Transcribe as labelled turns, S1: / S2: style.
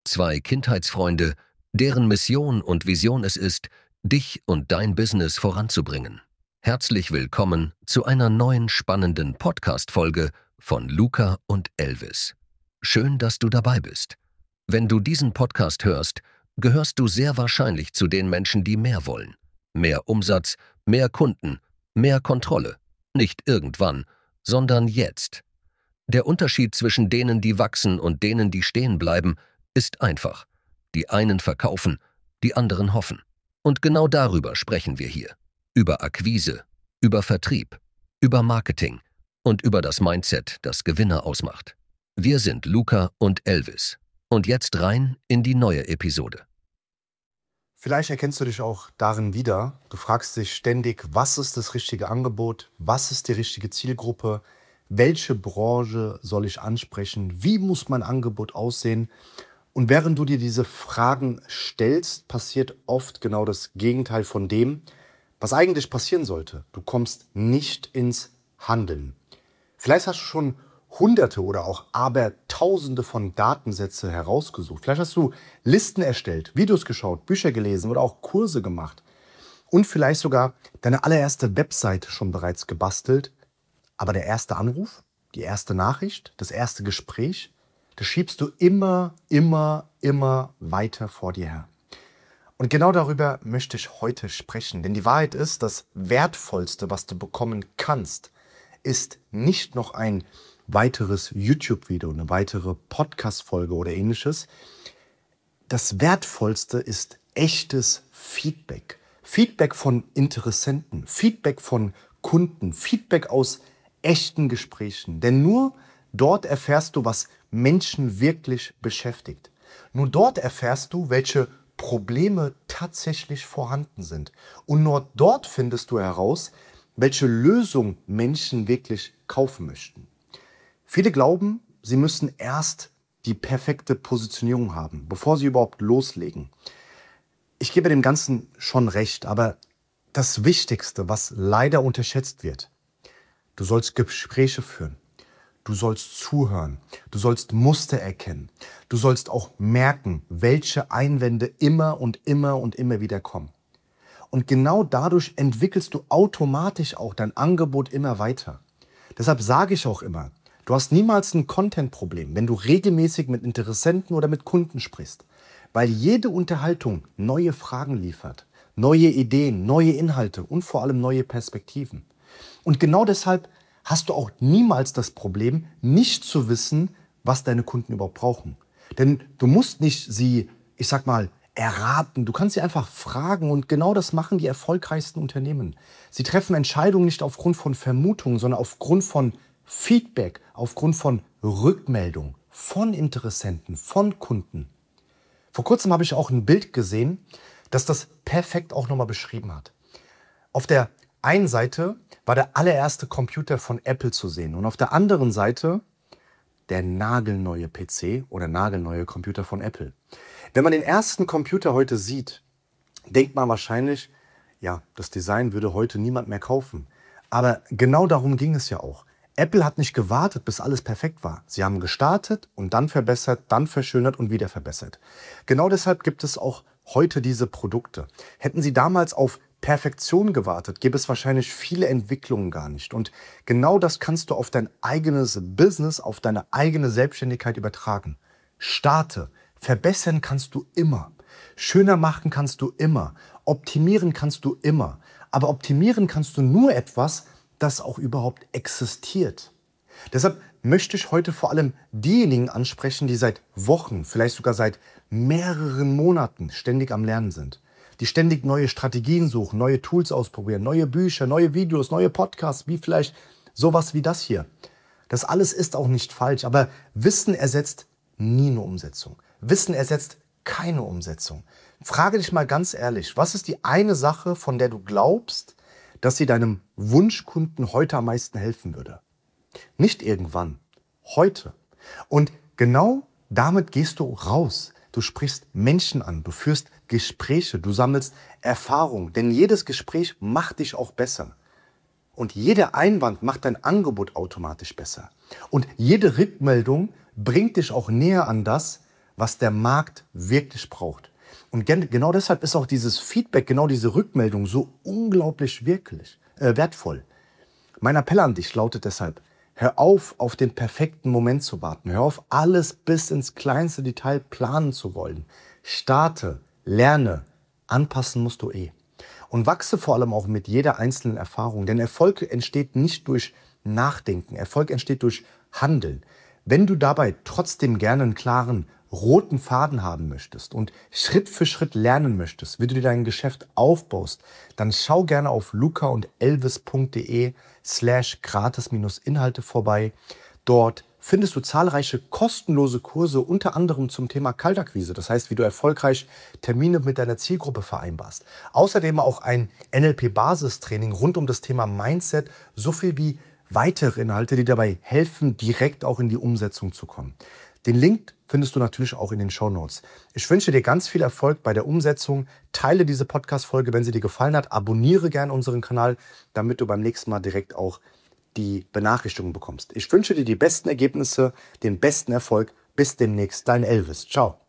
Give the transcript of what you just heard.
S1: Zwei Kindheitsfreunde, deren Mission und Vision es ist, dich und dein Business voranzubringen. Herzlich willkommen zu einer neuen spannenden Podcast-Folge von Luca und Elvis. Schön, dass du dabei bist. Wenn du diesen Podcast hörst, gehörst du sehr wahrscheinlich zu den Menschen, die mehr wollen. Mehr Umsatz, mehr Kunden, mehr Kontrolle. Nicht irgendwann, sondern jetzt. Der Unterschied zwischen denen, die wachsen und denen, die stehen bleiben, ist einfach. Die einen verkaufen, die anderen hoffen. Und genau darüber sprechen wir hier. Über Akquise, über Vertrieb, über Marketing und über das Mindset, das Gewinner ausmacht. Wir sind Luca und Elvis. Und jetzt rein in die neue Episode.
S2: Vielleicht erkennst du dich auch darin wieder. Du fragst dich ständig, was ist das richtige Angebot? Was ist die richtige Zielgruppe? Welche Branche soll ich ansprechen? Wie muss mein Angebot aussehen? Und während du dir diese Fragen stellst, passiert oft genau das Gegenteil von dem, was eigentlich passieren sollte. Du kommst nicht ins Handeln. Vielleicht hast du schon Hunderte oder auch Abertausende von Datensätze herausgesucht. Vielleicht hast du Listen erstellt, Videos geschaut, Bücher gelesen oder auch Kurse gemacht. Und vielleicht sogar deine allererste Webseite schon bereits gebastelt. Aber der erste Anruf, die erste Nachricht, das erste Gespräch, das schiebst du immer weiter vor dir her. Und genau darüber möchte ich heute sprechen. Denn die Wahrheit ist, das Wertvollste, was du bekommen kannst, ist nicht noch ein weiteres YouTube-Video, eine weitere Podcast-Folge oder ähnliches. Das Wertvollste ist echtes Feedback. Feedback von Interessenten, Feedback von Kunden, Feedback aus echten Gesprächen. Denn nur dort erfährst du, was Menschen wirklich beschäftigt. Nur dort erfährst du, welche Probleme tatsächlich vorhanden sind. Und nur dort findest du heraus, welche Lösung Menschen wirklich kaufen möchten. Viele glauben, sie müssen erst die perfekte Positionierung haben, bevor sie überhaupt loslegen. Ich gebe dem Ganzen schon recht, aber das Wichtigste, was leider unterschätzt wird: Du sollst Gespräche führen. Du sollst zuhören. Du sollst Muster erkennen. Du sollst auch merken, welche Einwände immer wieder kommen. Und genau dadurch entwickelst du automatisch auch dein Angebot immer weiter. Deshalb sage ich auch immer, du hast niemals ein Content-Problem, wenn du regelmäßig mit Interessenten oder mit Kunden sprichst. Weil jede Unterhaltung neue Fragen liefert, neue Ideen, neue Inhalte und vor allem neue Perspektiven. Und genau deshalb hast du auch niemals das Problem, nicht zu wissen, was deine Kunden überhaupt brauchen. Denn du musst nicht sie, erraten. Du kannst sie einfach fragen, und genau das machen die erfolgreichsten Unternehmen. Sie treffen Entscheidungen nicht aufgrund von Vermutungen, sondern aufgrund von Feedback, aufgrund von Rückmeldung, von Interessenten, von Kunden. Vor kurzem habe ich auch ein Bild gesehen, das das perfekt auch nochmal beschrieben hat. Auf der einen Seite war der allererste Computer von Apple zu sehen und auf der anderen Seite der nagelneue PC oder nagelneue Computer von Apple. Wenn man den ersten Computer heute sieht, denkt man wahrscheinlich, ja, das Design würde heute niemand mehr kaufen. Aber genau darum ging es ja auch. Apple hat nicht gewartet, bis alles perfekt war. Sie haben gestartet und dann verbessert, dann verschönert und wieder verbessert. Genau deshalb gibt es auch heute diese Produkte. Hätten sie damals auf Perfektion gewartet, gäbe es wahrscheinlich viele Entwicklungen gar nicht. Und genau das kannst du auf dein eigenes Business, auf deine eigene Selbstständigkeit übertragen. Starte. Verbessern kannst du immer. Schöner machen kannst du immer. Optimieren kannst du immer. Aber optimieren kannst du nur etwas, das auch überhaupt existiert. Deshalb möchte ich heute vor allem diejenigen ansprechen, die seit Wochen, vielleicht sogar seit mehreren Monaten ständig am Lernen sind. Die ständig neue Strategien suchen, neue Tools ausprobieren, neue Bücher, neue Videos, neue Podcasts, wie vielleicht sowas wie das hier. Das alles ist auch nicht falsch, aber Wissen ersetzt nie eine Umsetzung. Wissen ersetzt keine Umsetzung. Frage dich mal ganz ehrlich, was ist die eine Sache, von der du glaubst, dass sie deinem Wunschkunden heute am meisten helfen würde? Nicht irgendwann, heute. Und genau damit gehst du raus. Du sprichst Menschen an, du führst Gespräche, du sammelst Erfahrung. Denn jedes Gespräch macht dich auch besser. Und jeder Einwand macht dein Angebot automatisch besser. Und jede Rückmeldung bringt dich auch näher an das, was der Markt wirklich braucht. Und genau deshalb ist auch dieses Feedback, genau diese Rückmeldung so unglaublich wertvoll. Mein Appell an dich lautet deshalb: Hör auf den perfekten Moment zu warten. Hör auf, alles bis ins kleinste Detail planen zu wollen. Starte, lerne, anpassen musst du eh. Und wachse vor allem auch mit jeder einzelnen Erfahrung. Denn Erfolg entsteht nicht durch Nachdenken. Erfolg entsteht durch Handeln. Wenn du dabei trotzdem gerne einen klaren roten Faden haben möchtest und Schritt für Schritt lernen möchtest, wie du dir dein Geschäft aufbaust, dann schau gerne auf lucaundelvis.de/gratis-Inhalte vorbei. Dort findest du zahlreiche kostenlose Kurse, unter anderem zum Thema Kaltakquise. Das heißt, wie du erfolgreich Termine mit deiner Zielgruppe vereinbarst. Außerdem auch ein NLP-Basistraining rund um das Thema Mindset, so viel wie weitere Inhalte, die dabei helfen, direkt auch in die Umsetzung zu kommen. Den Link findest du natürlich auch in den Shownotes. Ich wünsche dir ganz viel Erfolg bei der Umsetzung. Teile diese Podcast-Folge, wenn sie dir gefallen hat. Abonniere gerne unseren Kanal, damit du beim nächsten Mal direkt auch die Benachrichtigungen bekommst. Ich wünsche dir die besten Ergebnisse, den besten Erfolg. Bis demnächst, dein Elvis. Ciao.